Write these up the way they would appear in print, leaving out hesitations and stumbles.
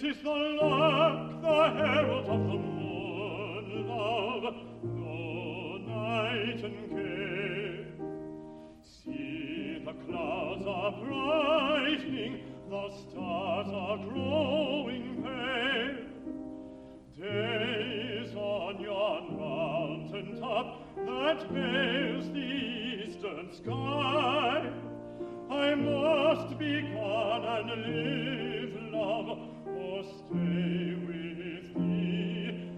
'Tis the lark, the herald of the moon, love, no nightingale. See, the clouds are brightening, the stars are growing pale. Days on yon mountain top that veils the eastern sky. I must be gone and live, love, or stay with thee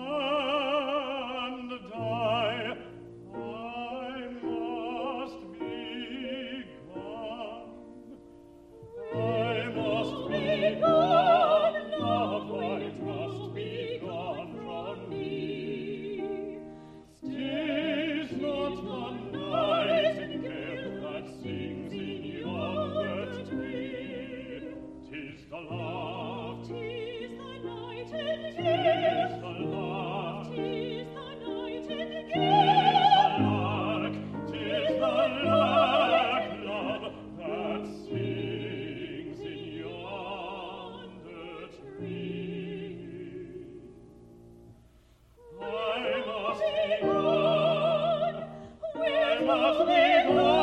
and die. I must be gone. I must be gone, love, I must be gone from me. 'Tis not the nightingale that sings in yonder tree. 'Tis the love, 'Tis the nightingale, 'tis the love, 'tis the nightingale, 'tis the lark, love, that sings in yonder tree. I must be gone, I must be gone.